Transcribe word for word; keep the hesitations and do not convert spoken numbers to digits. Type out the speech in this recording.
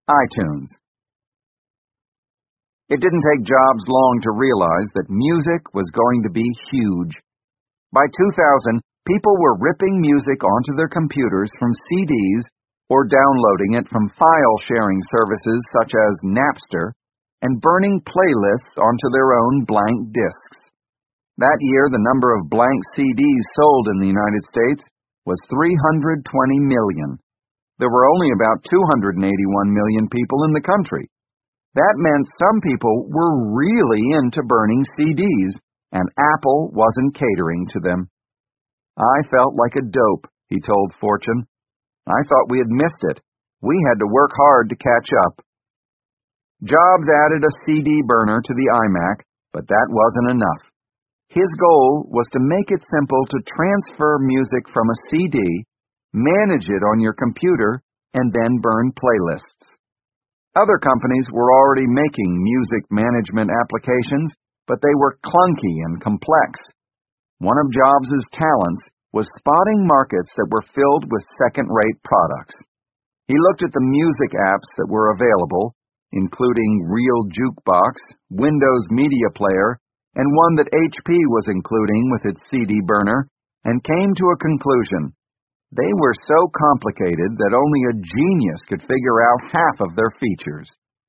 iTunes. It didn't take Jobs long to realize that music was going to be huge. By two thousand, people were ripping music onto their computers from C Ds or downloading it from file-sharing services such as Napster and burning playlists onto their own blank discs. That year, the number of blank C Ds sold in the United States was three hundred twenty million. There were only about two hundred eighty-one million people in the country. That meant some people were really into burning C Ds, and Apple wasn't catering to them. I felt like a dope, he told Fortune. I thought we had missed it. We had to work hard to catch up. Jobs added a C D burner to the iMac, but that wasn't enough. His goal was to make it simple to transfer music from a C D, manage it on your computer, and then burn playlists. Other companies were already making music management applications, but they were clunky and complex. One of Jobs' talents was spotting markets that were filled with second-rate products. He looked at the music apps that were available, including Real Jukebox, Windows Media Player, and one that H P was including with its C D burner, and came to a conclusion. They were so complicated that only a genius could figure out half of their features.